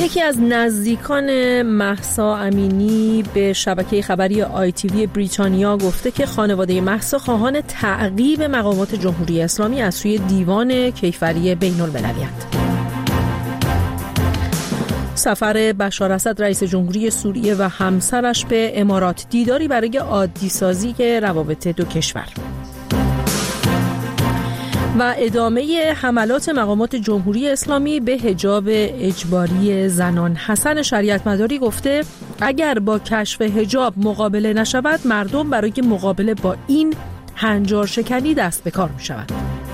یکی از نزدیکان مهسا امینی به شبکه خبری ITV بریتانیا گفته که خانواده مهسا خواهان تعقیب مقامات جمهوری اسلامی از سوی دیوان کیفری بین‌المللی‌اند. سفر بشار اسد رئیس جمهوری سوریه و همسرش به امارات، دیداری برای عادی سازی روابط دو کشور. و ادامه حملات مقامات جمهوری اسلامی به حجاب اجباری زنان. حسن شریعت مداری گفته اگر با کشف حجاب مقابله نشود، مردم برای مقابله با این هنجار شکنی دست به کار می شود.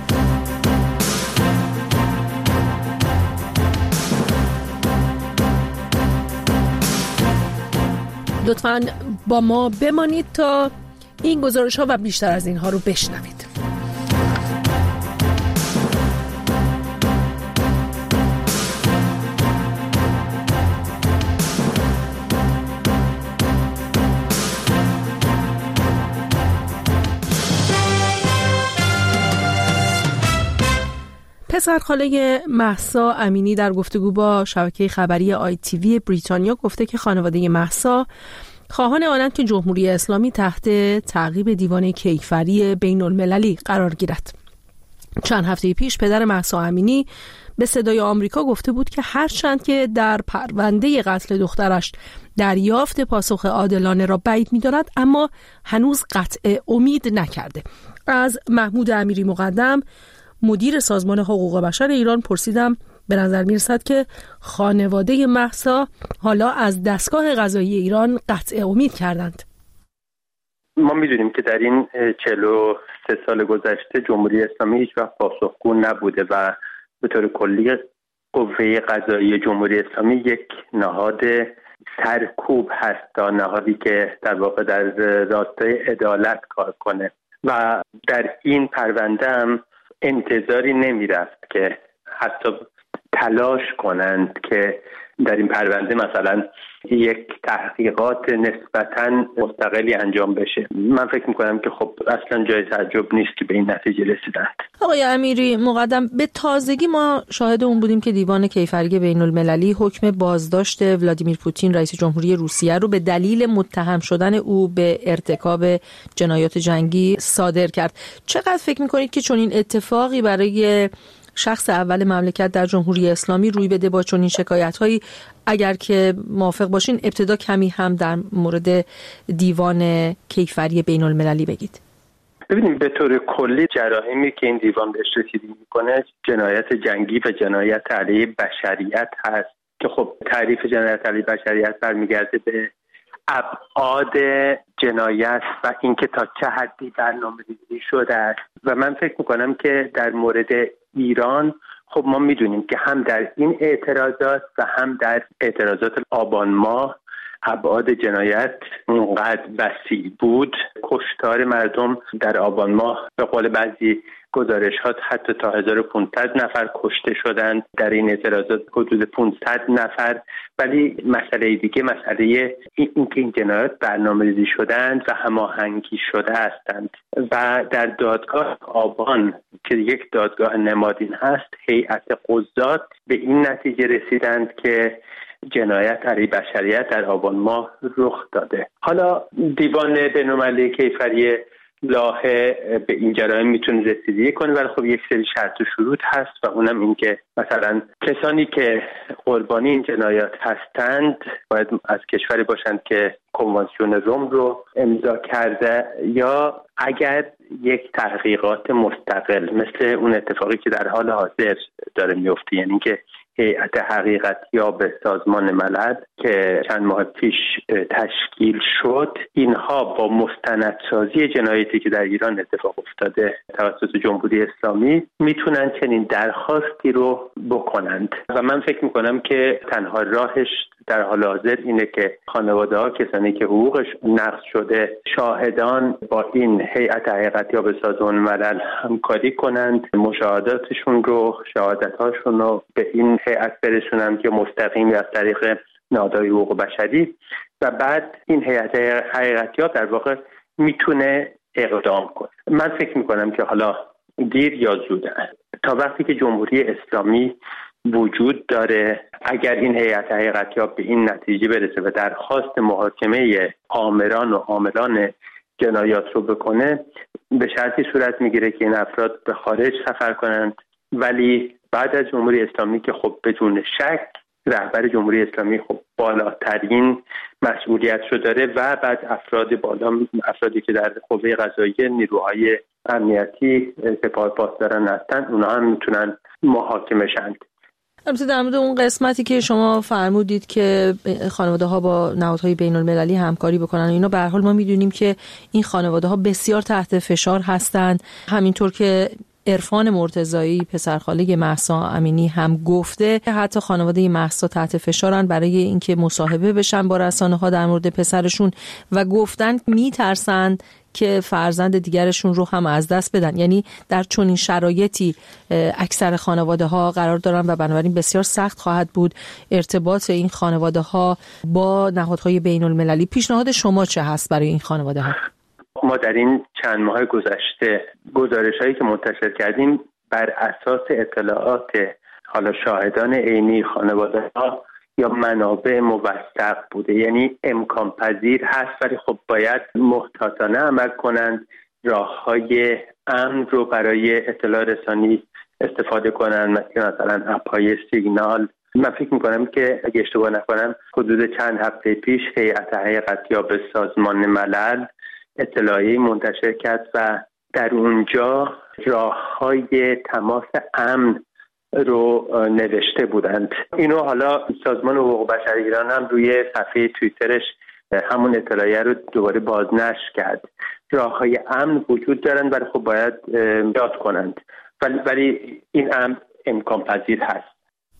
لطفاً با ما بمانید تا این گزارش ها و بیشتر از اینها رو بشنوید. پسرخاله مهسا امینی در گفتگو با شبکه خبری ITV بریتانیا گفته که خانواده مهسا خواهان آنند که جمهوری اسلامی تحت تعقیب دیوان کیفری بین‌المللی قرار گیرد. چند هفته پیش پدر مهسا امینی به صدای آمریکا گفته بود که هرچند که در پرونده قتل دخترش دریافت پاسخ عادلانه را بعید می‌داند، اما هنوز قطع امید نکرده. از محمود امیری مقدم، مدیر سازمان حقوق بشر ایران، پرسیدم به نظر میرسد که خانواده مهسا حالا از دستگاه قضایی ایران قطع امید کردند. ما میدونیم که در این 43 سال گذشته جمهوری اسلامی هیچ وقت پاسخگو نبوده و به طور کلی قوه قضایی جمهوری اسلامی یک نهاد سرکوب هست، تا نهادی که در واقع در راستای عدالت کار کنه و در این پرونده هم انتظاری نمیرفت که حتی تلاش کنند که در این پرونده مثلا یک تحقیقات نسبتاً مستقلی انجام بشه. من فکر میکنم که خب اصلا جای تعجب نیست که به این نتیجه رسیدند. آقای امیری مقدم، به تازگی ما شاهد اون بودیم که دیوان کیفری بین‌المللی حکم بازداشت ولادیمیر پوتین رئیس جمهوری روسیه رو به دلیل متهم شدن او به ارتکاب جنایات جنگی صادر کرد. چقدر فکر میکنید که چنین اتفاقی برای شخص اول مملکت در جمهوری اسلامی روی بده با چنین شکایت‌هایی؟ اگر که موافق باشین ابتدا کمی هم در مورد دیوان کیفری بین‌المللی بگید. ببینیم به طور کلی جرائمی که این دیوان بهش رسیدگی میکنه جنایت جنگی و جنایت علیه بشریت هست که خب تعریف جنایت علیه بشریت برمیگرده به ابعاد جنایت و اینکه تا چه حدی برنامه‌ریزی شده است و من فکر میکنم که در مورد ایران خب ما میدونیم که هم در این اعتراضات و هم در اعتراضات آبان ماه ابعاد جنایت اونقدر وسیع بود. کشتار مردم در آبان ماه به قول بعضی گزارشات حتی تا 1500 نفر کشته شدند در این اعتراضات، حدود 500 نفر. ولی مسئله دیگه مسئله اینکه این جنایات برنامه‌ریزی شدند و هماهنگی شده هستند و در دادگاه آبان که یک دادگاه نمادین هست، هیئت قضات به این نتیجه رسیدند که جنایت علیه بشریت در آبان ماه رخ داده. حالا دیوان بین‌المللی کیفری لاهه به این جرایم میتونه رسیدگی کنه، ولی خب یک سری شرط و شروط هست و اونم این که مثلا کسانی که قربانی این جنایات هستند باید از کشوری باشند که کنوانسیون روم رو امضا کرده، یا اگر یک تحقیقات مستقل مثل اون اتفاقی که در حال حاضر داره میفته، یعنی که هیئت حقیقتیاب سازمان ملل که چند ماه پیش تشکیل شد، اینها با مستندسازی جنایتی که در ایران اتفاق افتاده توسط جمهوری اسلامی میتونن چنین درخواستی رو بکنند و من فکر میکنم که تنها راهش در حال حاضر اینه که خانواده ها، کسانی که حقوقش نقض شده، شاهدان با این هیئت حقیقتیاب سازمان ملل همکاری کنند، مشاهداتشون رو، شهادت‌هاشون رو به این هیئت برسونند که مستقیم از طریق نهادهای حقوق بشری و بعد این هیئت حقیقتیاب در واقع میتونه اقدام کنه. من فکر میکنم که حالا دیر یا زود تا وقتی که جمهوری اسلامی وجود داره. اگر این هیئت حقیقتیاب به این نتیجه برسه و درخواست محاکمه آمران و عاملان جنایات رو بکنه، به شرطی صورت میگیره که این افراد به خارج سفر کنند، ولی بعد از جمهوری اسلامی که خب بدون شک رهبر جمهوری اسلامی خب بالاترین مسئولیت رو داره و بعد افرادی که در قوه قضاییه، نیروهای امنیتی، سپاه پاسداران هستن، اونها هم میتونن محاکمه شند. البته در مورد اون قسمتی که شما فرمودید که خانواده ها با نهادهای بین المللی همکاری بکنن، اینا به هر حال ما میدونیم که این خانواده ها بسیار تحت فشار هستند. همینطور که عرفان مرتضایی پسرخاله مهسا امینی هم گفته که حتی خانواده مهسا تحت فشارن برای اینکه مصاحبه بشن با رسانه‌ها در مورد پسرشون و گفتن میترسن که فرزند دیگرشون رو هم از دست بدن. یعنی در چنین شرایطی اکثر خانواده ها قرار دارن و بنابراین بسیار سخت خواهد بود ارتباط این خانواده ها با نهادهای بین المللی. پیشنهاد شما چه هست برای این خانواده ها؟ ما در این چند ماه گذشته گزارش‌هایی که منتشر کردیم بر اساس اطلاعات حالا شاهدان عینی، خانواده‌ها یا منابع موثق بوده. یعنی امکان پذیر هست، ولی خب باید محتاطانه عمل کنند، راه‌های امن رو برای اطلاع رسانی استفاده کنند، مثلا اپ‌های سیگنال. من فکر میکنم که اگه اشتباه نکنم حدود چند هفته پیش هیئت حقیقتیاب سازمان ملل اطلاعیه‌ای منتشر کرد و در اونجا راه‌های تماس امن رو نوشته بودند. اینو حالا سازمان حقوق بشر ایران هم روی صفحه توییترش همون اطلاعیه رو دوباره بازنشر کرد. راه‌های امن وجود دارند ولی خب باید یاد کنند، ولی این امن امکان پذیر هست.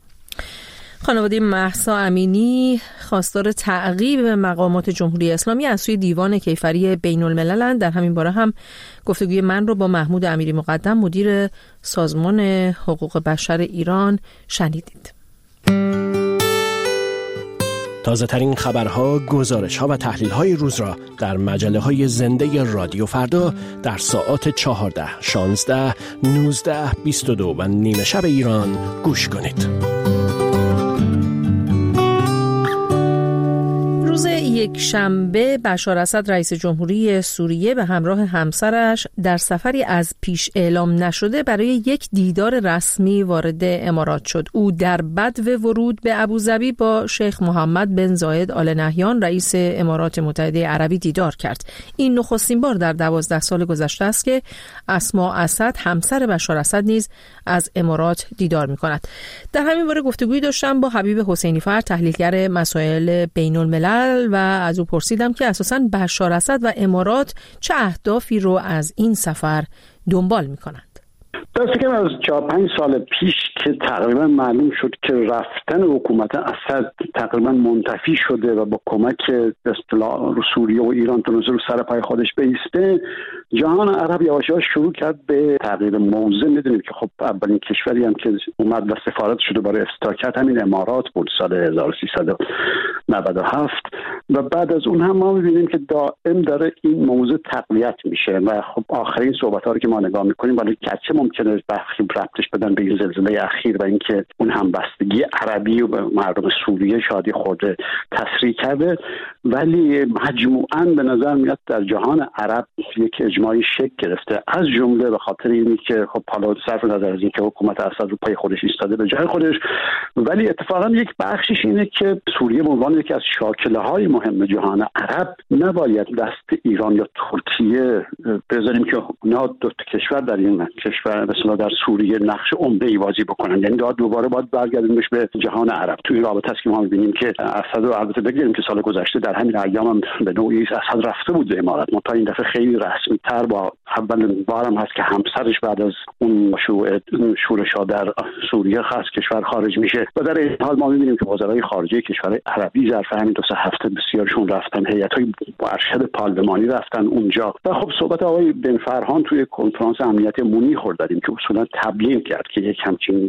خانواده مهسا امینی خواستار تعقیب مقامات جمهوری اسلامی از سوی دیوان کیفری بین الملل. در همین باره هم گفتگوی من رو با محمود امیری مقدم، مدیر سازمان حقوق بشر ایران، شنیدید. تازه ترین خبرها، گزارش‌ها و تحلیل‌های روز را در مجله‌های زنده رادیو فردا در ساعات 14، 16، 19، 22 و نیمه شب ایران گوش کنید. روز یک شنبه بشار اسد رئیس جمهوری سوریه به همراه همسرش در سفری از پیش اعلام نشده برای یک دیدار رسمی وارد امارات شد. او در بدو ورود به ابوظبی با شیخ محمد بن زاید آل نهیان رئیس امارات متحده عربی دیدار کرد. این نخستین بار در 12 سال گذشته است که اسماء اسد همسر بشار اسد نیز از امارات دیدار می‌کند. در همین باره گفتگویی داشتم با حبیب حسینی فر، تحلیلگر مسائل بین الملل، و از او پرسیدم که اساساً بشار اسد و امارات چه اهدافی رو از این سفر دنبال می‌کنند. درسته که از 4-5 سال پیش که تقریبا معلوم شد که رفتن حکومت اسد تقریبا منتفی شده و با کمک اصطلاح سوریه و ایران تونسته رو سر پای خودش بایسته، جهان عرب یواش یواش شروع کرد به تغییر موضع. میدونیم که خب اولین کشوری هم که اومد و سفارت شده برای افتتاح کرد همین امارات بود سال 1397 و بعد از اون هم ما می‌بینیم که دائم داره این موضوع تقویت میشه و خب آخرین صحبت‌ها رو که ما نگاه می‌کنیم ولی گرچه ممکنه ربطش بدن به این زلزله اخیر و اینکه اون همبستگی عربی و مردم سوریه شادی خورده تسریع کرده، ولی مجموعاً به نظر میاد در جهان عرب یک اجماعی شکل گرفته، از جمله به خاطر اینی که خب حالا صرف نظر از اینکه حکومت اسد رو پای خودش ایستاده به جای خودش، ولی اتفاقاً یک بخشش اینه که سوریه به عنوان یکی از شاکله‌های مهم جهان عرب نباید دست ایران یا ترکیه بذاریم که اونا دو کشور در این کشور مثلا در سوریه نقش عمده‌ای بازی بکنن. یعنی دوباره باید برگردیمش به جهان عرب. توی این رابطه است که ما می‌بینیم که اسد رو البته بگیم که سال گذشته در همین ایام هم به نوعی اسد رفته بود به امارات، منتها این دفعه خیلی رسمی‌تر با اولین بارم هست که همسرش بعد از اون شورش‌ها در سوریه خاص کشور خارج میشه و در این حال ما می‌بینیم که وزرای خارجه کشورهای عربی ظرف همین 2-3 هفته بسیارشون رفتن، هیئت‌های ارشد پارلمانی رفتن اونجا و خب صحبت آقای بن فرهان توی کنفرانس امنیتی مونیخ داریم که اصولا تبیین کرد که یک همچین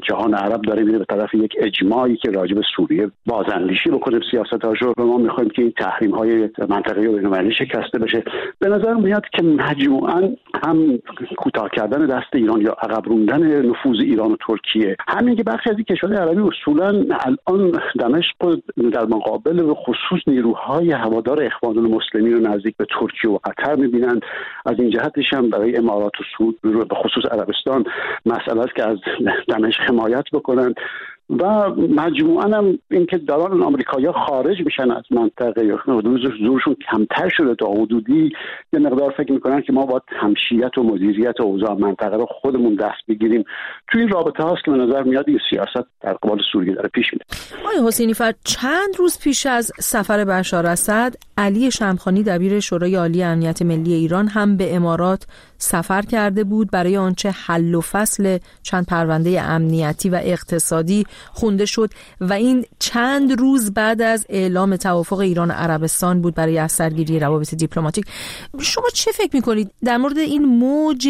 جهان عرب داره میره به طرف یک اجماعی که راجع به سوریه بازاندیشی بکنه سیاستاشو و ما میخوایم که این تحریم‌های منطقه‌ای و بین‌المللی شکسته بشه. به نظر میاد که مجموعاً هم کوتاه کردن دست ایران یا عقب روندن نفوذ ایران و ترکیه، همین که بخشی از کشورهای عربی اصولاً الان دمشق در مقابل به خصوص نیروهای هوادار اخوان المسلمین رو نزدیک به ترکیه و قطر می‌بینند. از این جهتش هم برای امارات و سعود به خصوص عربستان مسئله است که از دمشق حمایت بکنن و مجموعاً هم اینکه دارن آمریکایی‌ها خارج میشن از منطقه، زورشون کمتر شده تا حدودی یه مقدار فکر میکنن که ما باید همشیت و مدیریت اوضاع منطقه رو خودمون دست بگیریم. توی این رابطه هاست که به نظر میاد این سیاست در قبال سوریه داره پیش میره. آقای حسینی فرد، چند روز پیش از سفر بشار اسد، علی شمخانی دبیر شورای عالی امنیت ملی ایران هم به امارات سفر کرده بود برای آنچه حل و فصل چند پرونده امنیتی و اقتصادی خونده شد و این چند روز بعد از اعلام توافق ایران و عربستان بود برای از سرگیری روابط دیپلماتیک. شما چه فکر میکنید در مورد این موج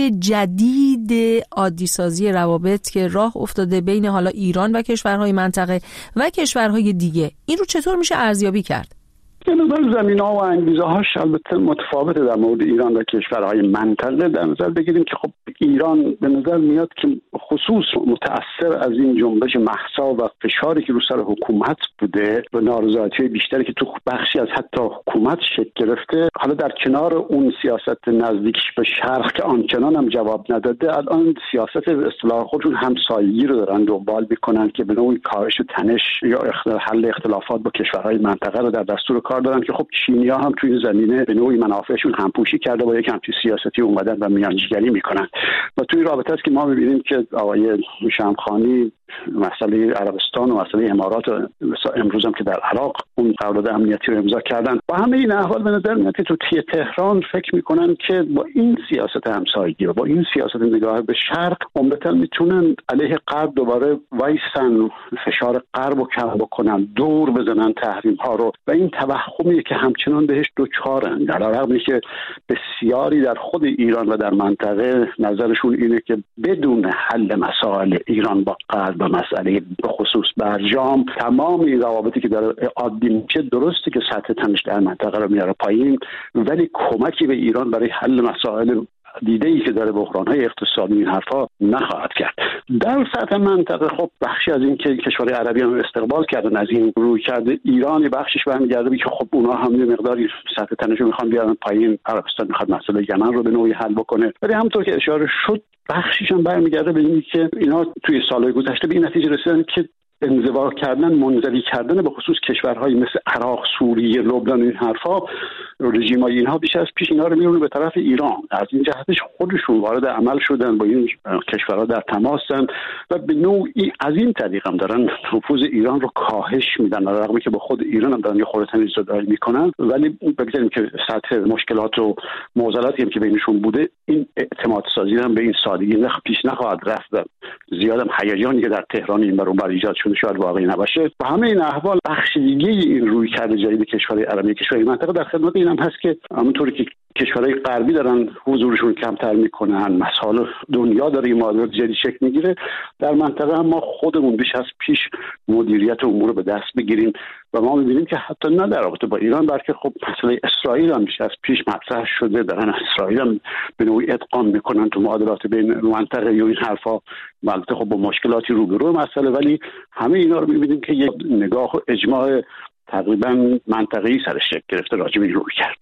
جدید عادی سازی روابط که راه افتاده بین حالا ایران و کشورهای منطقه و کشورهای دیگه؟ این رو چطور میشه ارزیابی کرد؟ به نظر زمینه‌ها و انگیزه‌هاش البته متفاوته در مورد ایران و کشورهای منطقه. در نظر بگیریم که خب ایران به نظر میاد که خصوص متأثر از این جنبش مهسا و فشاری که رو سر حکومت بوده و نارضایتی بیشتری که تو بخشی از حتی حکومت شکل گرفته، حالا در کنار اون سیاست نزدیکش به شرق که آنچنان هم جواب نداده، الان سیاست اصطلاح خودشون همسایگی رو دارن دنبال میکنن که به نوعی کاهش تنش یا حل اختلافات با کشورهای منطقه رو در دستور کار دارن که خب چینی‌ها هم توی این زمینه به نوعی منافعشون همپوشی کرده با یک همچین سیاستی اومدن و میانجیگری میکنن و توی رابطه است که ما می‌بینیم که آقای شمخانی مسئله عربستان و مسئله امارات و امروز هم که در عراق اون قرارداد امنیتی رو امضا کردن و همه این احوال به نظر میاد که تو تهران فکر میکنن که با این سیاست همسایگی و با این سیاست نگاه به شرق عمدتاً میتونن علیه غرب دوباره وایسن، فشار غرب رو کم بکنن، دور بزنن تحریم ها رو و این توهمیه که همچنان بهش دوچارن، در رغمی که بسیاری در خود ایران و در منطقه نظرشون اینه که بدون حل مسائل ایران با غرب و مسئله به خصوص برجام تمام این روابطی که داره عادی میشه، درسته که سطح تنش در منطقه رو میاره پایین ولی کمکی به ایران برای حل مسائل دیده‌ای که داره بحران‌های اقتصادی این حرفا نخواهد کرد. در سطح منطقه خب بخشی از این که کشورهای عربی هم استقبال کردن از این روی کرده ایران، بخشش برمیگرده که خب اونها هم یه مقداری سطح تنش رو میخوان بیارن پایین. عربستان میخواد مسئله یمن رو به نوعی حل بکنه، ولی همونطور که اشاره شد بخشش هم برمیگرده به اینی که اینا توی سالهای گذشته به این نتیجه رسیدن که انزوا کردن، منزوی کردن به خصوص کشورهای مثل عراق، سوریه، لبنان، این حرفا، رژیم‌های اینها بیش از پیش اینا رو میرونه به طرف ایران. از این جهتش خودشون وارد عمل شدن، با این کشورها در تماسن و به نوعی از این طریق هم دارن نفوذ ایران رو کاهش میدن، در حالی که به خود ایران هم دارن یه خورده تنش‌زدایی میکنن. ولی بگذاریم که سطح مشکلات و معضلاتی هم که بینشون بوده، این اعتماد سازی هم به این سادگی پیش نخواهد رفت. زیاد هم هیجانی که در تهران این بر اون بر ایجاد شده شاید واقعی نباشه. و همه این احوال بخش دیگه این رویکرد جدید کشورهای عربی، کشورهای منطقه در خدمت این هم هست که همونطوری که کشورهای غربی دارن حضورشون کمتر میکنن، مسائل دنیا داره این معادلات جدید شکل میگیره، در منطقه هم ما خودمون بیش از پیش مدیریت امور رو به دست بگیریم و ما می‌بینیم که حتی نه در رابطه با ایران بلکه خب مسئله اسرائیل هم بیش از پیش مطرح شده، دارن اسرائیل هم به نوعی ادغام میکنن تو معادلات بین منطقه و این حرفا. البته خب با مشکلاتی روبرو مسئله، ولی همه اینا رو می‌بینیم که یک نگاه و اجماع تقریبا منطقه‌ای سرش شکل گرفته راجع به این روی کرد.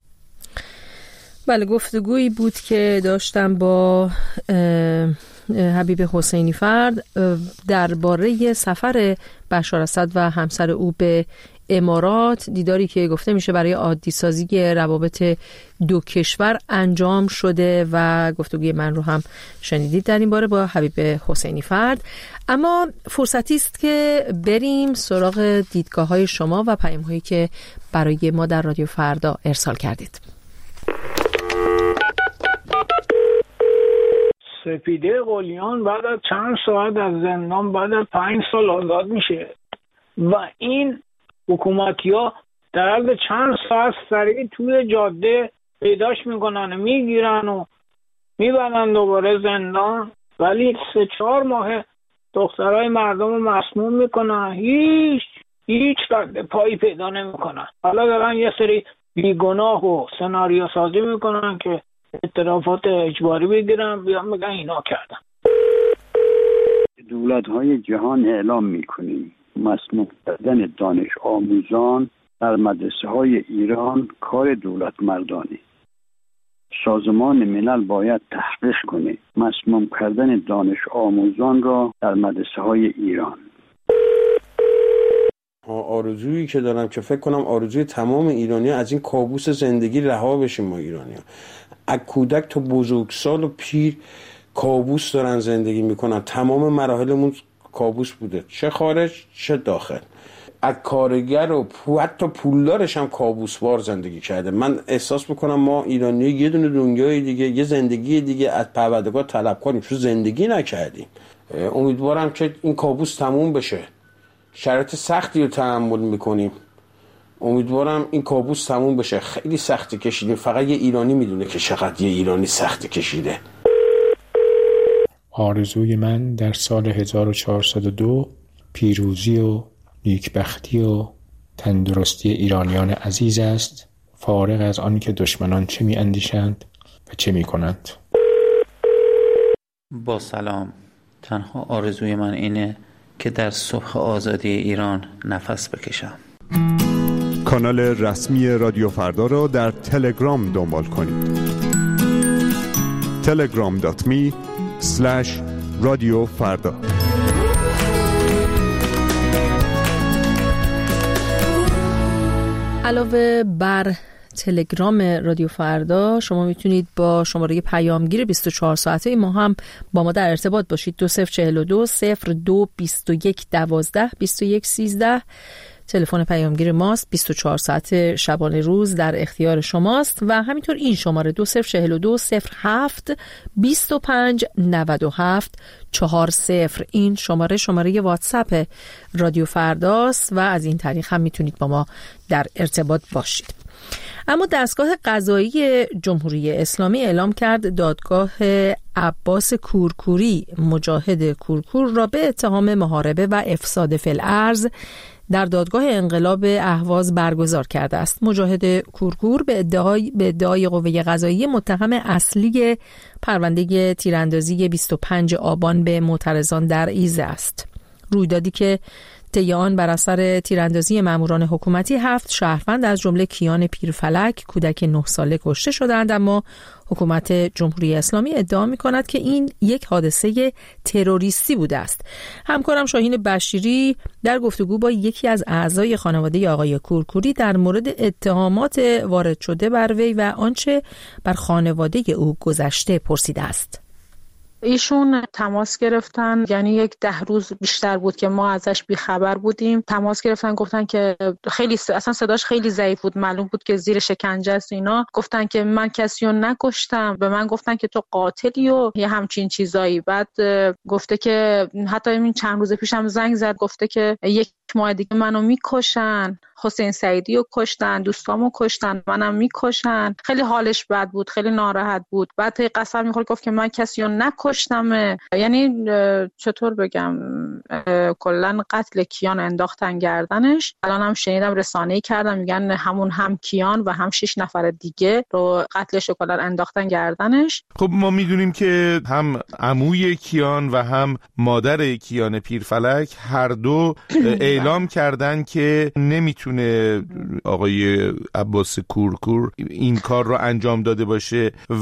بله، گفتگویی بود که داشتم با حبیب حسینی فرد درباره سفر بشار اسد و همسر او به امارات، دیداری که گفته میشه برای عادی سازی روابط دو کشور انجام شده و گفتگوی من رو هم شنیدید در این باره با حبیب حسینی فرد. اما فرصتی است که بریم سراغ دیدگاه‌های شما و پیام‌هایی که برای ما در رادیو فردا ارسال کردید. سپیده قلیان بعد از چند ساعت از زندان بعد از 5 سال آزاد میشه و این حکومتی‌ها در عرض چند ساعت سریع توی جاده پیداش میکنن، میگیرن و میبرن دوباره زندان. ولی 3-4 ماه دخترای مردم رو مسموم میکنن، هیچ رد پایی پیدا نمیکنن. حالا دارن یه سری بیگناه و سناریو سازی میکنن که اعترافات اجباری بگیرن، بیان میگن اینا کردن. دولت‌های جهان اعلام میکنیم مسموم کردن دانش آموزان در مدرسه‌های ایران کار دولت مردانی. سازمان ملل باید تحقیق کنه مسموم کردن دانش آموزان را در مدرسه‌های ایران. آرزویی که دارم که فکر کنم آرزوی تمام ایرانی‌ها از این کابوس زندگی رها بشیم. ما ایرانی‌ها از کودک تا بزرگسال و پیر کابوس دارن زندگی میکنن. تمام مراحلمون کابوس بوده، چه خارج چه داخل. از کارگر و حتی پولدارش هم کابوسوار زندگی کرده. من احساس میکنم ما ایرانی یه دونه دنیای دیگه، یه زندگی دیگه از پروردگار طلب کنیم، چون زندگی نکردیم. امیدوارم که این کابوس تموم بشه. شرایط سختی رو تحمل میکنیم، امیدوارم این کابوس تموم بشه. خیلی سختی کشیدیم، فقط یه ایرانی میدونه که چقدر یه ایرانی سختی کشیده. آرزوی من در سال 1402 پیروزی و نیکبختی و تندرستی ایرانیان عزیز است، فارغ از آن که دشمنان چه می اندیشند و چه می کنند. با سلام. تنها آرزوی من اینه که در صبح آزادی ایران نفس بکشم. کانال رسمی رادیو فردا را در تلگرام دنبال کنید. telegram.me/رادیو فردا. علاوه بر تلگرام رادیو فردا شما میتونید با شماره پیامگیر 24 ساعته ما هم با ما در ارتباط باشید. 2042 02 21 12 21 13 تلفن پیامگیر ماست. 24 ساعت شبانه روز در اختیار شماست و همینطور این شماره 2042 07 25 97 40 این شماره واتساپ رادیو فرداست و از این طریق هم میتونید با ما در ارتباط باشید. اما دستگاه قضایی جمهوری اسلامی اعلام کرد دادگاه عباس کورکوری مجاهد کورکور را به اتهام محاربه و افساد فی الارض در دادگاه انقلاب اهواز برگزار کرده است. مجاهد کورکور به ادعای قوه قضاییه متهم اصلی پرونده تیراندازی 25 آبان به معترضان در ایزه است. رویدادی که طی آن بر اثر تیراندازی ماموران حکومتی 7 شهروند از جمله کیان پیرفلک کودک 9 ساله کشته شدند، اما حکومت جمهوری اسلامی ادعا می‌کند که این یک حادثه تروریستی بوده است. همکارم شاهین بشیری در گفتگو با یکی از اعضای خانواده آقای کورکوری در مورد اتهامات وارد شده بر وی و آنچه بر خانواده او گذشته پرسیده است. ایشون تماس گرفتن، یعنی 10 روز بیشتر بود که ما ازش بیخبر بودیم. تماس گرفتن، گفتن که خیلی اصلا صداش خیلی ضعیف بود، معلوم بود که زیر شکنجه است. اینا گفتن که من کسی رو نکشتم، به من گفتن که تو قاتلی و یه همچین چیزایی. بعد گفته که حتی این چند روز پیشم زنگ زد، گفته که 1 ماه دیگه منو میکشن، حسین سعیدی رو کشتن، دوستامو کشتن، منم میکشن. خیلی حالش بد بود، خیلی ناراحت بود. بعد قسم میخورد، گفت که من کسی رو نکشتم. یعنی چطور بگم، کلا قتل کیان انداختن گردنش. الان هم شنیدم رسانه‌ای کردن میگن همون هم کیان و هم 6 نفر دیگه رو قتلش کلا انداختن گردنش. خب ما میدونیم که هم عموی کیان و هم مادر کیان پیرفلک هر دو اعلام کردن که نمیتونه آقای عباس کورکور این کار رو انجام داده باشه و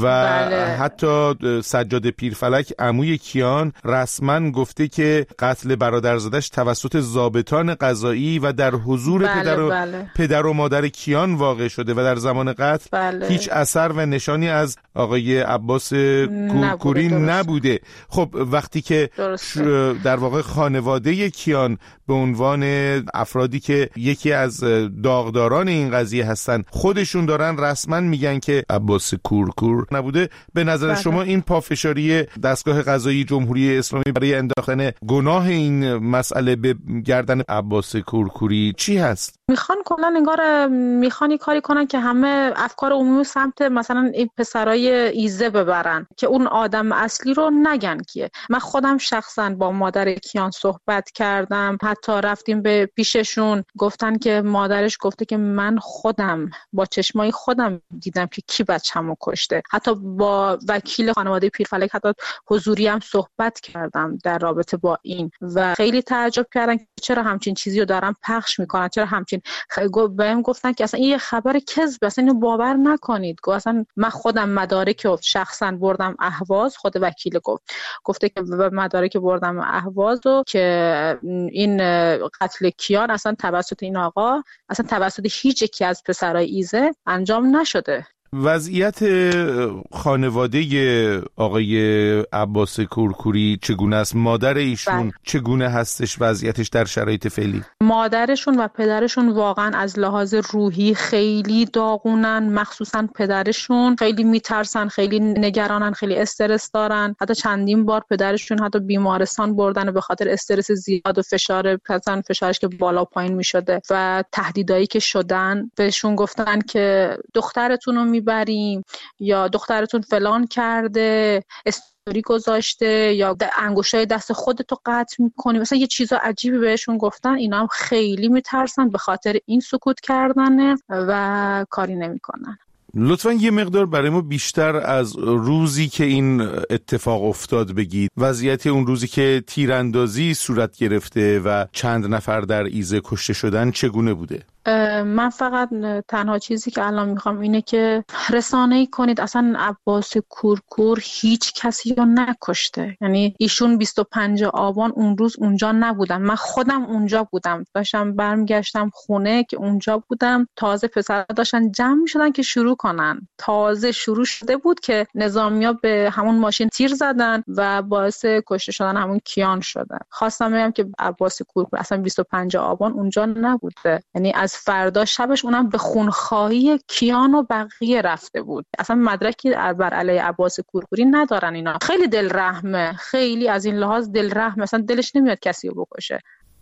حتی سجاد پیرفلک عموی کیان رسما گفته که قتل برادرزادش توسط ضابطان قضایی و در حضور پدر و مادر کیان واقع شده و در زمان قتل هیچ اثر و نشانی از آقای عباس کورکوری نبوده. خب وقتی که در واقع خانواده کیان به عنوان افرادی که یکی از داغداران این قضیه هستن خودشون دارن رسما میگن که عباس کورکور نبوده، به نظر شما این پافشاری دستگاه قضایی جمهوری اسلامی برای انداختن گناه این مسئله به گردن عباس کورکوری چی هست؟ میخوان کلا انگار میخوان یه کاری کنن که همه افکار عمومی سمت مثلا این پسرای ایزه ببرن که اون آدم اصلی رو نگن کیه. من خودم شخصا با مادر کیان صحبت کردم، حتی رفتیم به پیششون، گفتن که مادرش گفته که من خودم با چشمای خودم دیدم که کی بچه‌مو کشته. حتی با وکیل خانواده پیرفلک حتی حضوری هم صحبت کردم در رابطه با این و خیلی تعجب کردن که چرا همچین چیزی رو دارن پخش میکنن، چرا همچین بهم گفتن که اصلا این یه خبر کذب، اصلا اینو باور نکنید. اصلا من خودم مدارک شخصا بردم اهواز، خود وکیل گفته که مدارک بردم اهواز و که این قتل کیان اصلا توسط این آقا، اصلا توسط هیچ یکی از پسرای ایزه انجام نشده. وضعیت خانواده آقای عباس کورکوری چگونه است؟ مادر ایشون چگونه هستش وضعیتش در شرایط فعلی؟ مادرشون و پدرشون واقعا از لحاظ روحی خیلی داغونن، مخصوصا پدرشون خیلی میترسن، خیلی نگرانن، خیلی استرس دارن. حتی چندین بار پدرشون حتی بیمارستان بردن به خاطر استرس زیاد و فشارش که بالا پایین میشده و تهدیدایی که شدن. بهشون گفتن که دخترتون رو میبریم یا دخترتون فلان کرده، استوری گذاشته یا انگشتای دست خودتو قطع میکنی، مثلا یه چیزا عجیبی بهشون گفتن. اینا هم خیلی میترسن، به خاطر این سکوت کردنه و کاری نمیکنن. لطفاً یه مقدار برای ما بیشتر از روزی که این اتفاق افتاد بگید. وضعیت اون روزی که تیراندازی صورت گرفته و چند نفر در ایزه کشته شدن چگونه بوده؟ من فقط تنها چیزی که الان میخوام اینه که رسانه‌ای کنید اصلا عباس کورکور هیچ کسی رو نکشته. یعنی ایشون 25 آبان اون روز اونجا نبودم، من خودم اونجا بودم، داشتم برمیگشتم خونه که اونجا بودم. تازه پسرها داشتن جمع میشدن که شروع کنن، تازه شروع شده بود که نظامی‌ها به همون ماشین تیر زدن و باعث کشته شدن همون کیان شدن. خواستم بگم که عباس کورکور اصلا 25 آبان اونجا نبوده، یعنی از فردا شبش اونم به خونخواهی کیان و بقیه رفته بود. اصلا مدرکی بر علیه عباس کورکوری ندارن. اینا خیلی دلرحمه، خیلی از این لحاظ دلرحمه، اصلا دلش نمیاد کسی رو بکشه.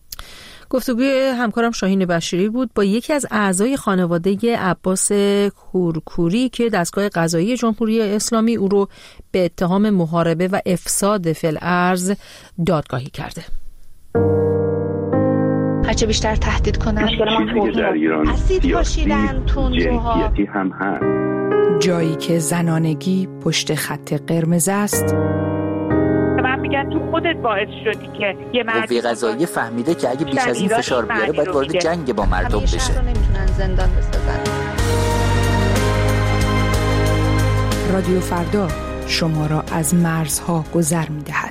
گفتگوی همکارم شاهین بشیری بود با یکی از اعضای خانواده عباس کورکوری که دستگاه قضایی جمهوری اسلامی او رو به اتهام محاربه و افساد فی الارض دادگاهی کرده. هرچه بیشتر تهدید کنن چیزی در ایران اسید پاشیدن جنسیتی هم هست. جایی که زنانگی پشت خط قرمز است. من میگن تو خودت باعث شدی که یه قوه قضاییه فهمیده که اگه بیش از این فشار بیاره باید وارد جنگ با مردم بشه. همیشه نمیتونن زندان بسازن. رادیو فردا شما را از مرزها گذر می‌دهد.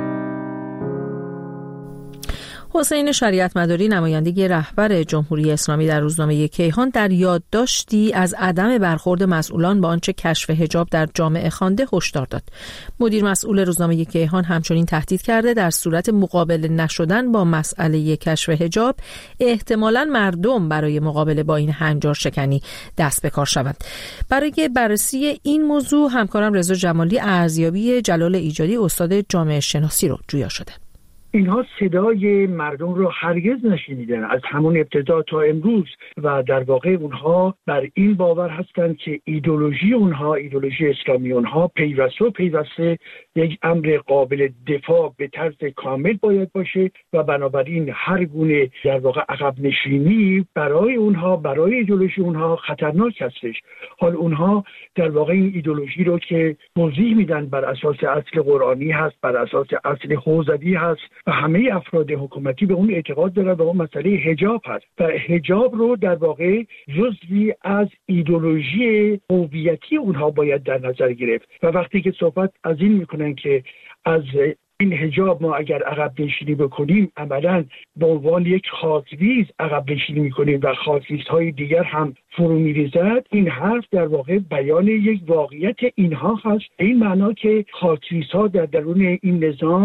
حسین شریعت مداری نماینده رهبر جمهوری اسلامی در روزنامه کیهان در یادداشتی از عدم برخورد مسئولان با آنچه کشف حجاب در جامعه خوانده هشدار داد. مدیر مسئول روزنامه کیهان همچنین تهدید کرده در صورت مقابله نشدن با مسئله کشف حجاب احتمالاً مردم برای مقابله با این هنجار شکنی دست به کار شوند. برای بررسی این موضوع همکارم رضا جمالی ارزیابی جلال ایجادی استاد جامعه شناسی رو جویا شده. اینها صدای مردم رو هرگز نشنیدن از همون ابتدا تا امروز و در واقع اونها بر این باور هستند که ایدئولوژی اسلامی اونها پیوسته یک امر قابل دفاع به طرز کامل باید باشه و بنابراین هر گونه در واقع عقب نشینی برای ایدئولوژی اونها خطرناک هستش. حال اونها در واقع این ایدئولوژی رو که توضیح میدن بر اساس اصل قرآنی هست، بر اساس اصل حوزوی هست و همه افراد حکومتی به اون اعتقاد دارن و اون مسئله حجاب هست و حجاب رو در واقع جزوی از ایدئولوژی هویتی اونها باید در نظر گرفت و وقتی که صحبت از این میکنن که از این حجاب ما اگر عقب نشینی بکنیم عملاً به عنوان یک خاص‌ویز عقب نشینی میکنیم و خاص‌ویزهای دیگر هم فرو میریزد، این حرف در واقع بیان یک واقعیت اینها هست. این معنا که خاص‌ویزها در درون این نظام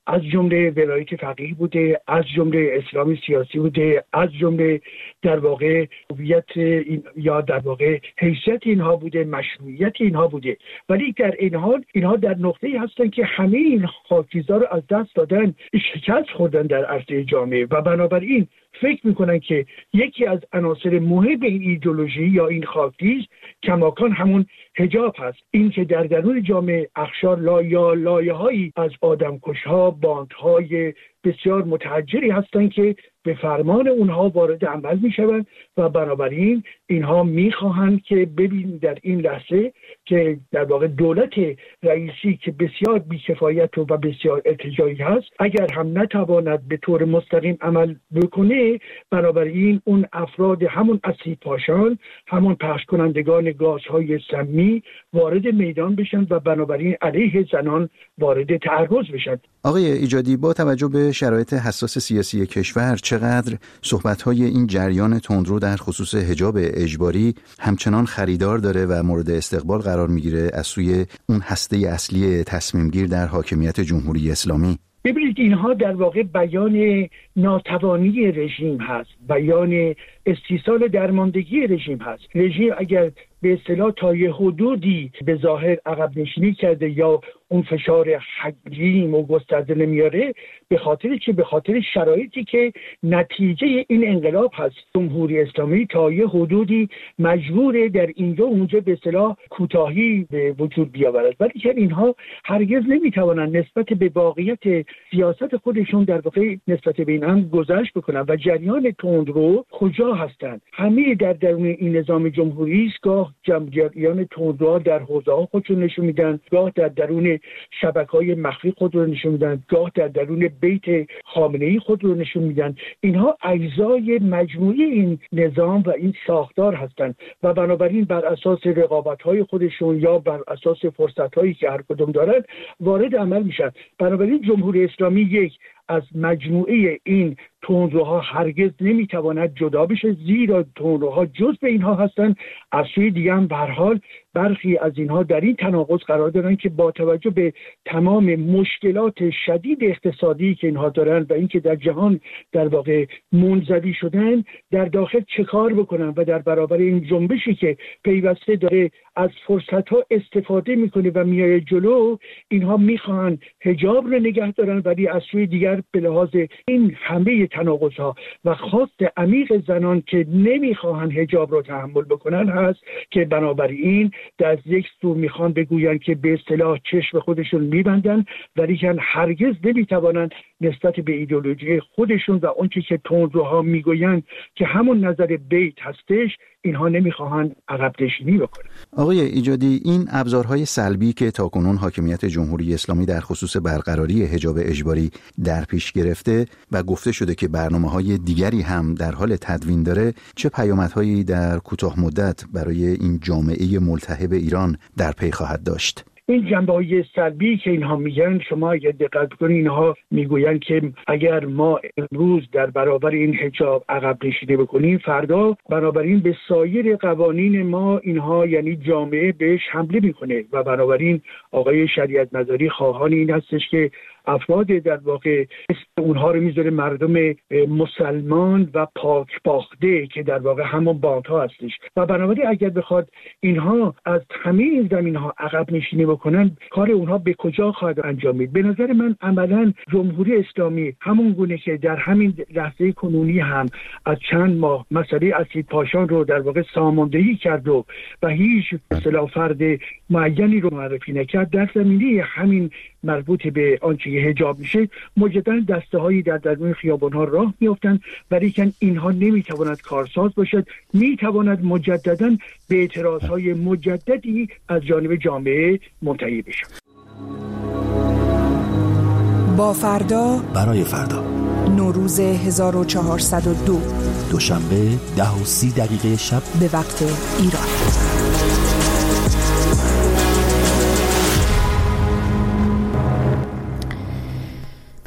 از جمله ولایت فقیه بوده، از جمله اسلام سیاسی بوده، از جمله در واقع هویت یا در واقع حیثیت اینها بوده، مشروعیت اینها بوده. ولی در این حال اینها در نقطه‌ای هستن که همه این خاکیزا رو از دست دادن، شکست خوردن در عرصه جامعه و بنابراین فکر میکنن که یکی از عناصر مهم این ایدئولوژی یا این خاکریز کماکان همون حجاب هست. این که در درون جامعه اخشار لایه‌هایی از آدمکش‌ها، باندهای بسیار متحجری هستند که به فرمان اونها وارد عمل میشوند و بنابراین اینها میخواهند که ببین در این لحظه که در واقع دولت رئیسی که بسیار بی‌کفایت و بسیار ارتجاعی هست اگر هم نتواند به طور مستقیم عمل بکنه، بنابراین اون افراد همون اسیدپاشان، همون پخش کنندگان گازهای سمی وارد میدان بشن و بنابراین علیه زنان وارد تعرض بشن. آقای ایجادی، با توجه به شرایط حساس سیاسی کشور چقدر صحبت‌های این جریان تندرو در خصوص حجاب اجباری همچنان خریدار داره و مورد استقبال قرار میگیره از سوی اون هسته اصلی تصمیمگیر در حاکمیت جمهوری اسلامی؟ ببینید اینها در واقع بیان ناتوانی رژیم هست، بیان استیصال درماندگی رژیم هست. رژیم اگر به اصطلاح تا یه حدودی به ظاهر عقب نشینی کرده یا اون فشار حجیم و گسترده نمیاره، به خاطر شرایطی که نتیجه این انقلاب هست. جمهوری اسلامی تا یه حدودی مجبوره در اینجا اونجا به اصطلاح کوتاهی به وجود بیاورد، ولی که اینها هرگز نمیتوانند نسبت به واقعیت سیاست خودشون در واقع نسبت به این هم گذشت بکنن و جریان تندرو کجا هستند؟ همه در درون این نظام جمهوری است. گاه جریان تندروها در حوزه‌ها خودشون نشون میدن، گاه در درون شبکه‌های مخفی خود رو نشون میدن، گاه در درون بیت خامنه‌ای خود رو نشون میدن. اینها اجزای مجموعی این نظام و این ساختار هستند و بنابراین بر اساس رقابت‌های خودشون یا بر اساس فرصت‌هایی که هر کدوم دارن وارد عمل میشن. بنابراین جمهوری اسلامی یک از مجموعه این تندروها هرگز نمیتواند جدا بشه، زیرا تندروها جز به اینها هستند. از سوی دیگه هم به هر حال برخی از اینها در این تناقض قرار دارن که با توجه به تمام مشکلات شدید اقتصادی که اینها دارن و اینکه در جهان در واقع منزوی شدن، در داخل چه کار بکنن و در برابر این جنبشی که پیوسته داره از فرصت‌ها استفاده میکنه و میایه جلو، اینها میخوان حجاب رو نگه دارن، ولی از سوی دیگر به لحاظ این همه تناقض‌ها و خواست عمیق زنان که نمیخواهن حجاب رو تحمل بکنن هست که بنابراین در یک سو میخوان بگوین که به اصطلاح چشم خودشون میبندن، ولی که هرگز نمیتوانن نسبت به ایدئولوژی خودشون و اونچه که تندروها میگوین که همون نظر بیت هستش، اینها نمیخواهند عقب نشینی بکنن. آقای ایجادی، این ابزارهای سلبی که تاکنون حاکمیت جمهوری اسلامی در خصوص برقراری حجاب اجباری در پیش گرفته و گفته شده که برنامه‌های دیگری هم در حال تدوین داره، چه پیامدهایی در کوتاه مدت برای این جامعه ملتهب ایران در پی خواهد داشت؟ این جنبه‌های سلبی که اینها میگن، شما اگه دقت کنید اینها میگوین که اگر ما امروز در برابر این حجاب عقب نشینی بکنیم، فردا بنابراین به سایر قوانین ما اینها یعنی جامعه بهش حمله میکنه و بنابراین آقای شریعت مداری خواهان این هستش که افراد در واقع اونها رو میذاره مردم مسلمان و پاک باخته که در واقع همون باندها هستش و بنابراین اگر بخواد اینها از همه این زمینها عقب نشینی بکنن، کار اونها به کجا خواهد انجامید؟ به نظر من عملا جمهوری اسلامی همون گونه که در همین لحظه کنونی هم از چند ماه مسئله اسیدپاشان رو در واقع ساماندهی کرد و هیچ اصطلاح فرد معینی رو معرفی نکرد، در زمینه همین مربوط به آنچه حجاب میشه مجددا دسته‌هایی در درون خیابان‌ها راه میافتند، ولی که اینها نمیتواند کارساز باشد، میتواند مجددا به اعتراضهای مجددی از جانب جامعه منتهی بشه. با فردا برای فردا، نوروز 1402، دوشنبه 10:30 شب به وقت ایران.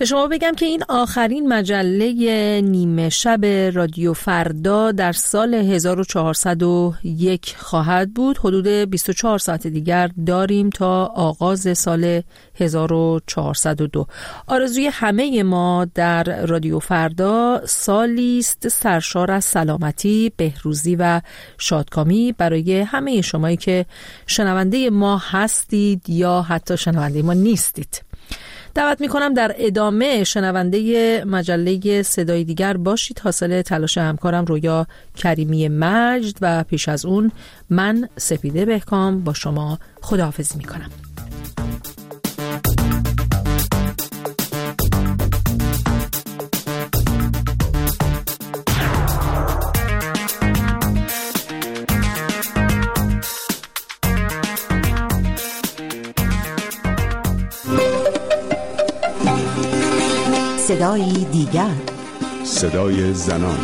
به شما بگم که این آخرین مجله نیمه شب رادیو فردا در سال 1401 خواهد بود. حدود 24 ساعت دیگر داریم تا آغاز سال 1402. آرزوی همه ما در رادیو فردا سالی است سرشار از سلامتی، بهروزی و شادکامی برای همه شمایی که شنونده ما هستید یا حتی شنونده ما نیستید. دعوت میکنم در ادامه شنونده مجله صدای دیگر باشید. حاصل تلاش همکارم رویا کریمی مجد و پیش از اون من سپیده بهکام با شما خداحافظی میکنم. صدای دیگر، صدای زنان.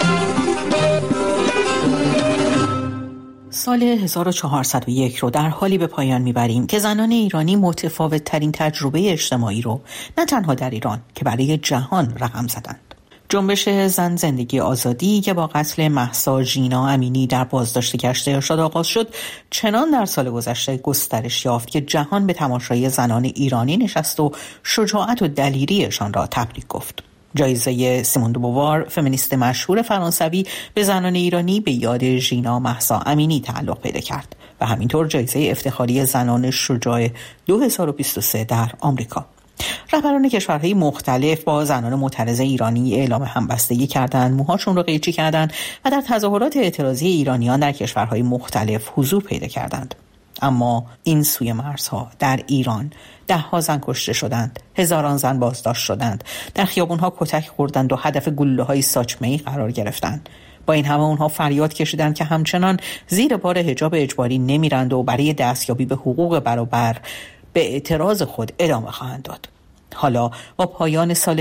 سال 1401 رو در حالی به پایان میبریم که زنان ایرانی متفاوت ترین تجربه اجتماعی رو نه تنها در ایران که برای جهان رقم زدند. جنبش زن زندگی آزادی که با قتل مهسا ژینا امینی در بازداشت گشت ارشاد آغاز شد، چنان در سال گذشته گسترش یافت که جهان به تماشای زنان ایرانی نشست و شجاعت و دلیریشان را تبریک گفت. جایزه سیمون دو بووار، فمینیست مشهور فرانسوی، به زنان ایرانی به یاد ژینا مهسا امینی تعلق پیدا کرد و همینطور جایزه افتخاری زنان شجاع 2023 در آمریکا. رهبران کشورهای مختلف با زنان معترض ایرانی اعلام همبستگی کردند، موهاشون رو قیچی کردند و در تظاهرات اعتراضی ایرانیان در کشورهای مختلف حضور پیدا کردند. اما این سوی مرزها در ایران 10 زن کشته شدند، هزاران زن بازداشت شدند، در خیابونها کتک خوردند و هدف گلوله‌های ساچمه‌ای قرار گرفتند. با این همه اونها فریاد کشیدند که همچنان زیر بار حجاب اجباری نمیرند و برای دستیابی به حقوق برابر به اعتراض خود ادامه خواهند داد. حالا با پایان سال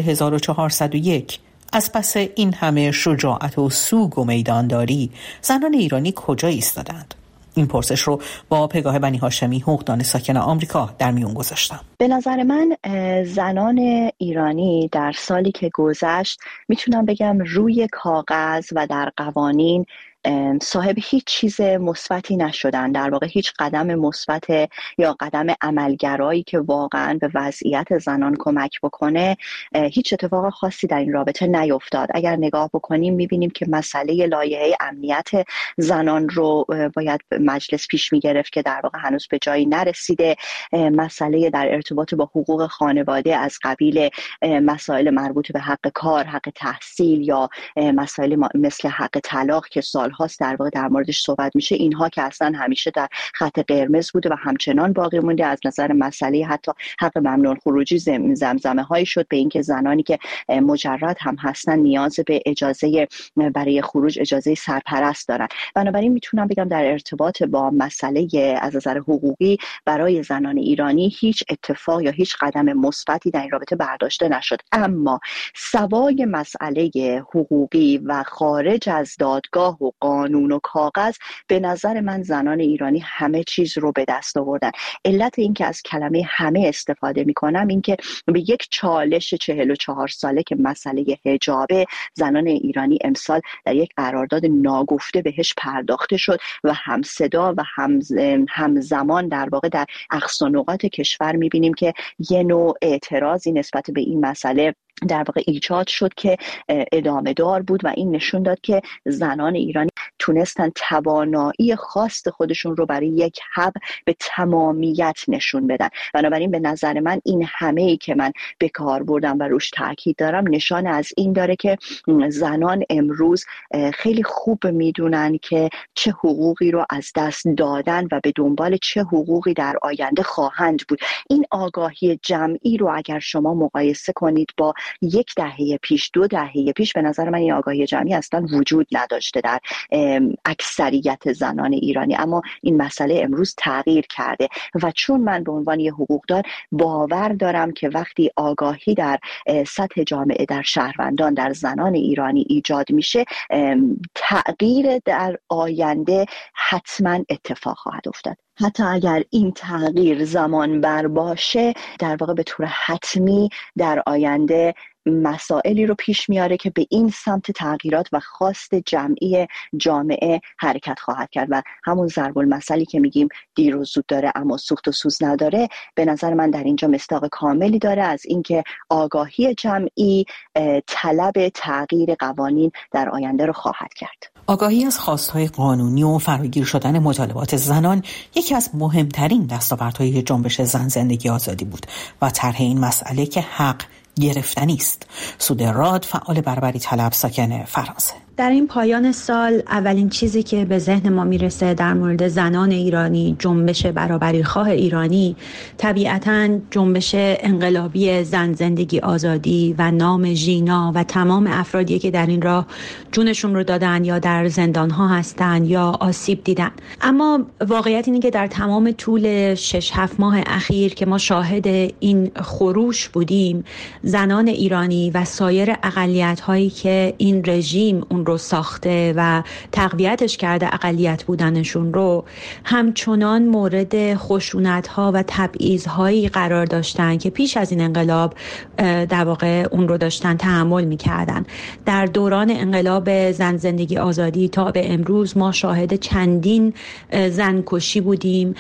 1401 از پس این همه شجاعت و سوگ و میدانداری زنان ایرانی کجا ایستادند؟ این پرسش رو با پگاه بنی هاشمی، حقوقدان ساکن آمریکا، در میون گذاشتم. به نظر من زنان ایرانی در سالی که گذشت میتونم بگم روی کاغذ و در قوانین صاحب هیچ چیز مثبتی نشدن، در واقع هیچ قدم مثبت یا قدم عملگرایی که واقعا به وضعیت زنان کمک بکنه هیچ اتفاق خاصی در این رابطه نیفتاد. اگر نگاه بکنیم میبینیم که مسئله لایحه امنیت زنان رو باید مجلس پیش میگرفت که در واقع هنوز به جایی نرسیده. مسئله در ارتباط با حقوق خانواده از قبیل مسائل مربوط به حق کار، حق تحصیل یا مسائل مثل حق طلاق که هاست در واقع در موردش صحبت میشه، اینها که اصلا همیشه در خط قرمز بوده و همچنان باقی مونده. از نظر مسئله حتی حق ممنوع خروجی زمزمه هایی شد به اینکه زنانی که مجرد هم هستن نیاز به اجازه برای خروج، اجازه سرپرست دارن. بنابراین میتونم بگم در ارتباط با مسئله از نظر حقوقی برای زنان ایرانی هیچ اتفاق یا هیچ قدم مثبتی در این رابطه برداشته نشد. اما سوای مسئله حقوقی و خارج از دادگاه و قانون و کاغذ، به نظر من زنان ایرانی همه چیز رو به دست آوردن. علت این که از کلمه همه استفاده میکنم این که به یک چالش 44 ساله که مسئله حجابه، زنان ایرانی امسال در یک قرارداد ناگفته بهش پرداخته شد و هم صدا و همزمان در واقع در اقصا نقاط کشور میبینیم که یه نوع اعتراضی نسبت به این مسئله در واقع ایجاد شد که ادامه دار بود و این نشون داد که زنان ایرانی تونستن توانایی خاص خودشون رو برای یک حق به تمامیت نشون بدن. بنابراین به نظر من این همه‌ای که من به کار بردم و روش تاکید دارم نشان از این داره که زنان امروز خیلی خوب میدونن که چه حقوقی رو از دست دادن و به دنبال چه حقوقی در آینده خواهند بود. این آگاهی جمعی رو اگر شما مقایسه کنید با 10 دهه پیش، 2 دهه پیش، به نظر من این آگاهی جمعی اصلا وجود نداشته در اکثریت زنان ایرانی. اما این مسئله امروز تغییر کرده و چون من به عنوان یه حقوقدان باور دارم که وقتی آگاهی در سطح جامعه، در شهروندان، در زنان ایرانی ایجاد میشه، تغییر در آینده حتما اتفاق خواهد افتاد. حتی اگر این تغییر زمان بر باشه، در واقع به طور حتمی در آینده مسائلی رو پیش میاره که به این سمت تغییرات و خواست جمعی جامعه حرکت خواهد کرد و همون ضرب المثلی که میگیم دیر و زود داره اما سوخت و سوز نداره، به نظر من در اینجا مصداق کاملی داره از اینکه آگاهی جمعی طلب تغییر قوانین در آینده رو خواهد کرد. آگاهی از خواستهای قانونی و فراگیر شدن مطالبات زنان یکی از مهمترین دستاوردهای جنبش زن زندگی آزادی بود و طرح این مسئله که حق گرفتنی است. سودراد، فعال برابری طلب، ساکن فرانسه. در این پایان سال اولین چیزی که به ذهن ما میرسه در مورد زنان ایرانی، جنبش برابری خواه ایرانی، طبیعتاً جنبش انقلابی زن زندگی آزادی و نام ژینا و تمام افرادی که در این راه جونشون رو دادن یا در زندان‌ها هستن یا آسیب دیدن. اما واقعیت اینه که در تمام طول 6-7 ماه اخیر که ما شاهد این خروش بودیم، زنان ایرانی و سایر اقلیت‌هایی که این رژیم اون رو ساخته و تقویتش کرده اقلیت بودنشون رو، همچنان مورد خشونت‌ها و تبعیض‌هایی قرار داشتن که پیش از این انقلاب در واقع اون رو داشتن تحمل می‌کردن. در دوران انقلاب زن زندگی آزادی تا به امروز ما شاهد چندین زنکشی بودیم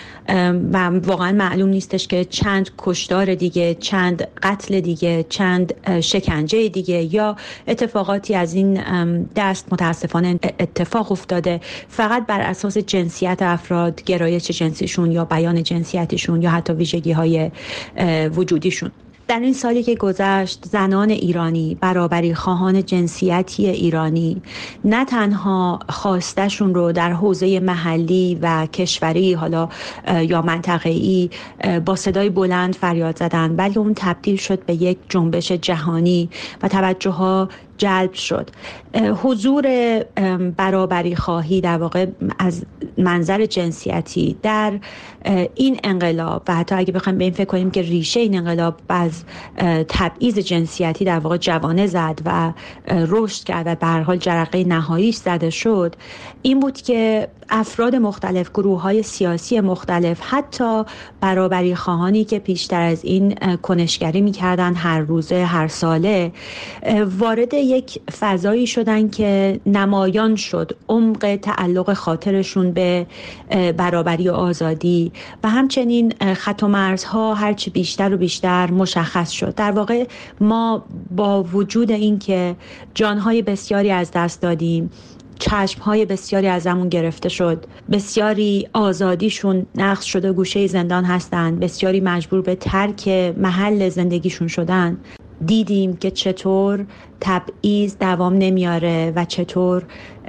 و واقعا معلوم نیستش که چند کشتار دیگه، چند قتل دیگه، چند شکنجه دیگه یا اتفاقاتی از این دست متاسفانه اتفاق افتاده، فقط بر اساس جنسیت افراد، گرایش جنسیشون یا بیان جنسیتیشون یا حتی ویژگی‌های وجودیشون. در این سالی که گذشت، زنان ایرانی، برابری خواهان جنسیتی ایرانی، نه تنها خواستشون رو در حوزه محلی و کشوری حالا یا منطقه‌ای با صدای بلند فریاد زدن، بلکه اون تبدیل شد به یک جنبش جهانی و توجه‌ها جلب شد. حضور برابری خواهی در واقع از منظر جنسیتی در این انقلاب و حتی اگه بخوایم به این فکر کنیم که ریشه این انقلاب از تبعیض جنسیتی در واقع جوانه زد و رشد کرد و به هر حال جرقه نهاییش زده شد، این بود که افراد مختلف، گروه‌های سیاسی مختلف، حتی برابری خواهانی که پیشتر از این کنشگری می‌کردن هر روزه، هر ساله، وارد یک فضایی شدن که نمایان شد عمق تعلق خاطرشون به برابری و آزادی و همچنین خط و مرزها هرچی بیشتر و بیشتر مشخص شد. در واقع ما با وجود این که جانهای بسیاری از دست دادیم، چشمهای بسیاری ازمون گرفته شد، بسیاری آزادیشون نقض شده گوشه زندان هستن، بسیاری مجبور به ترک محل زندگیشون شدن، دیدیم که چطور تبعیض دوام نمیاره و چطور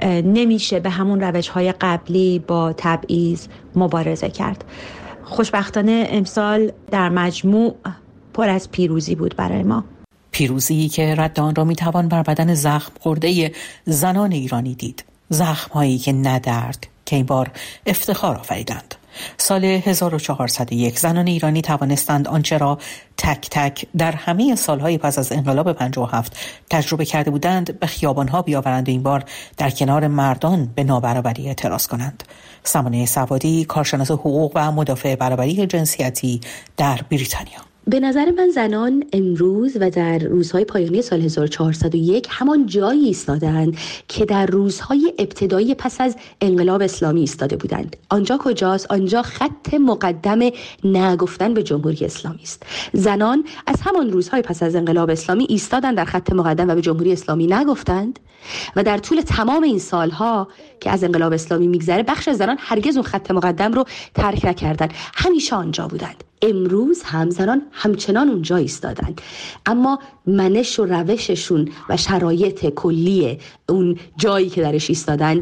نمیشه به همون روش‌های قبلی با تبعیض مبارزه کرد. خوشبختانه امسال در مجموع پر از پیروزی بود برای ما. پیروزی که رد آن را میتوان بر بدن زخم خورده زنان ایرانی دید. زخم‌هایی که نه درد که این بار افتخار آفریدند. سال 1401 زنان ایرانی توانستند آنچه را تک تک در همه سالهای پس از انقلاب 57 تجربه کرده بودند به خیابانها بیاورند و این بار در کنار مردان به نابرابری اعتراض کنند. سمانه سوادی، کارشناس حقوق و مدافع برابری جنسیتی در بریتانیا: به نظر من زنان امروز و در روزهای پایانی سال 1401 همان جایی ایستادند که در روزهای ابتدایی پس از انقلاب اسلامی ایستاده بودند. آنجا کجاست؟ آنجا خط مقدم نگفتن به جمهوری اسلامی است. زنان از همان روزهای پس از انقلاب اسلامی ایستادند در خط مقدم و به جمهوری اسلامی نگفتند و در طول تمام این سالها که از انقلاب اسلامی میگذره بخش از زنان هرگز اون خط مقدم رو ترک نکردند، همیشه آنجا بودند. امروز هم زنان همچنان اونجا ایستادند، اما منش و روششون و شرایط کلی اون جایی که درش ایستادند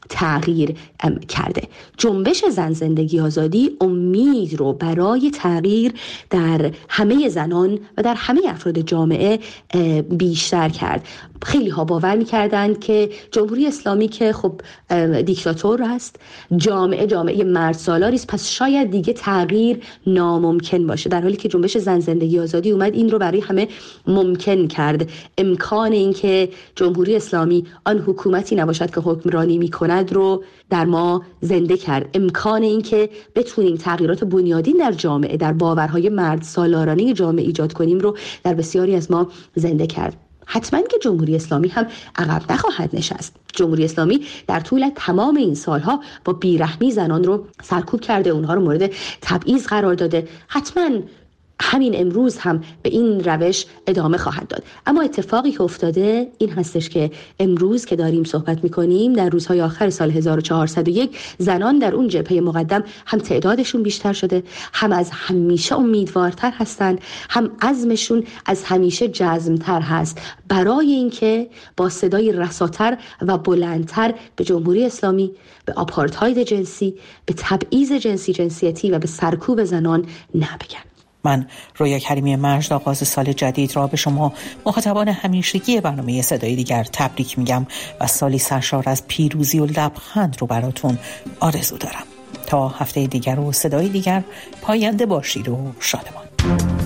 تغییر کرده. جنبش زن زندگی آزادی امید رو برای تغییر در همه زنان و در همه افراد جامعه بیشتر کرد. خیلی ها باور می‌کردند که جمهوری اسلامی که خب دیکتاتور است، جامعه مرد سالاری است، پس شاید دیگه تغییر ناممکن باشه، در حالی که جنبش زن زندگی آزادی اومد این رو برای همه ممکن کرد. امکان این که جمهوری اسلامی آن حکومتی نباشد که حکمرانی می‌کند رو در ما زنده کرد. امکان این که بتونیم تغییرات بنیادین در جامعه، در باورهای مرد سالارانه جامعه ایجاد کنیم رو در بسیاری از ما زنده کرد. حتما که جمهوری اسلامی هم عقب نخواهد نشست. جمهوری اسلامی در طول تمام این سالها با بیرحمی زنان رو سرکوب کرده، اونها رو مورد تبعیض قرار داده. حتما همین امروز هم به این روش ادامه خواهد داد. اما اتفاقی که افتاده این هستش که امروز که داریم صحبت میکنیم، در روزهای آخر سال 1401 زنان در اون جبهه مقدم هم تعدادشون بیشتر شده، هم از همیشه امیدوارتر هستن، هم عزمشون از همیشه جزمتر هست برای اینکه با صدای رساتر و بلندتر به جمهوری اسلامی، به آپارتاید جنسی، به تبعیض جنسیتی و به سرکوب زنان نبگن. من رویا کریمی مجد آغاز سال جدید را به شما مخاطبان همیشگی برنامه صدای دیگر تبریک میگم و سالی سرشار از پیروزی و لبخند رو براتون آرزو دارم. تا هفته دیگر و صدای دیگر، پاینده باشید و شادمان.